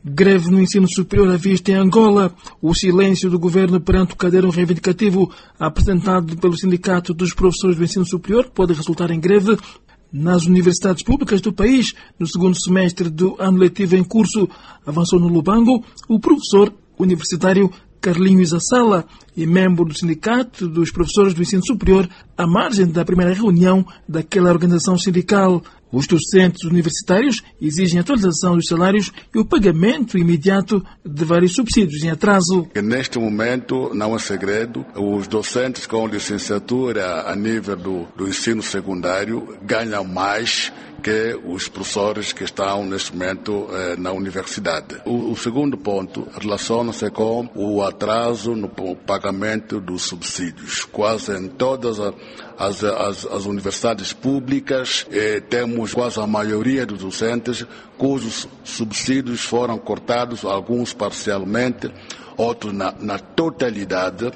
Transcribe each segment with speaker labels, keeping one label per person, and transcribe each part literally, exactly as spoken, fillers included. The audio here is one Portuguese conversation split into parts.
Speaker 1: Greve no ensino superior à vista em Angola. O silêncio do governo perante o caderno reivindicativo apresentado pelo Sindicato dos Professores do Ensino Superior pode resultar em greve nas universidades públicas do país. No segundo semestre do ano letivo em curso, avançou no Lubango o professor universitário Carlinhos Assala e membro do Sindicato dos Professores do Ensino Superior, à margem da primeira reunião daquela organização sindical. Os docentes universitários exigem a atualização dos salários e o pagamento imediato de vários subsídios em atraso.
Speaker 2: Neste momento, não é segredo, os docentes com licenciatura a nível do, do ensino secundário ganham mais que os professores que estão neste momento eh, na universidade. O, o segundo ponto relaciona-se com o atraso no pagamento dos subsídios. Quase em todas as, as, as universidades públicas eh, temos quase a maioria dos docentes cujos subsídios foram cortados, alguns parcialmente, outros na, na totalidade,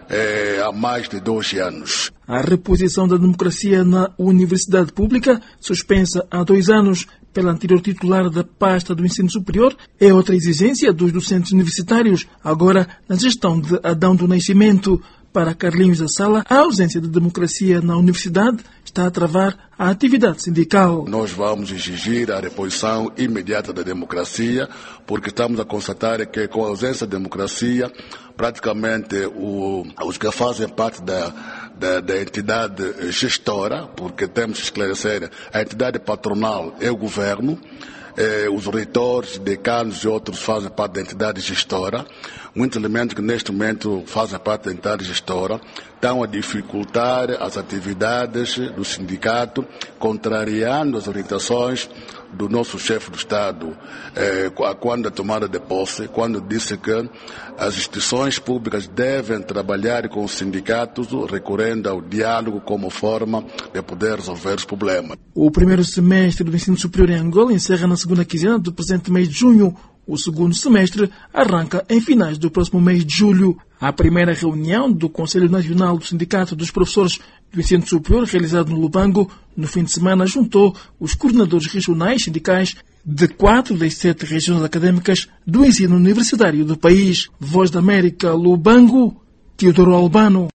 Speaker 2: É, há mais de doze anos.
Speaker 1: A reposição da democracia na universidade pública, suspensa há dois anos pela anterior titular da pasta do ensino superior, é outra exigência dos docentes universitários, agora na gestão de Adão do Nascimento. Para Carlinhos Assala, a ausência de democracia na universidade está a travar a atividade sindical.
Speaker 2: Nós vamos exigir a reposição imediata da democracia, porque estamos a constatar que com a ausência de democracia, praticamente o, os que fazem parte da, da, da entidade gestora, porque temos que esclarecer, a entidade patronal é o governo, Eh, os reitores, decanos e outros fazem parte da entidade gestora. Muitos elementos que neste momento fazem parte da entidade gestora estão a dificultar as atividades do sindicato, contrariando as orientações do nosso chefe do Estado, eh, quando a tomada de posse, quando disse que as instituições públicas devem trabalhar com os sindicatos, recorrendo ao diálogo como forma de poder resolver os problemas.
Speaker 1: O primeiro semestre do ensino superior em Angola encerra na segunda quinzena do presente mês de junho. O segundo semestre arranca em finais do próximo mês de julho. A primeira reunião do Conselho Nacional do Sindicato dos Professores do Ensino Superior, realizado no Lubango, no fim de semana, juntou os coordenadores regionais sindicais de quatro das sete regiões acadêmicas do ensino universitário do país. Voz da América, Lubango, Teodoro Albano.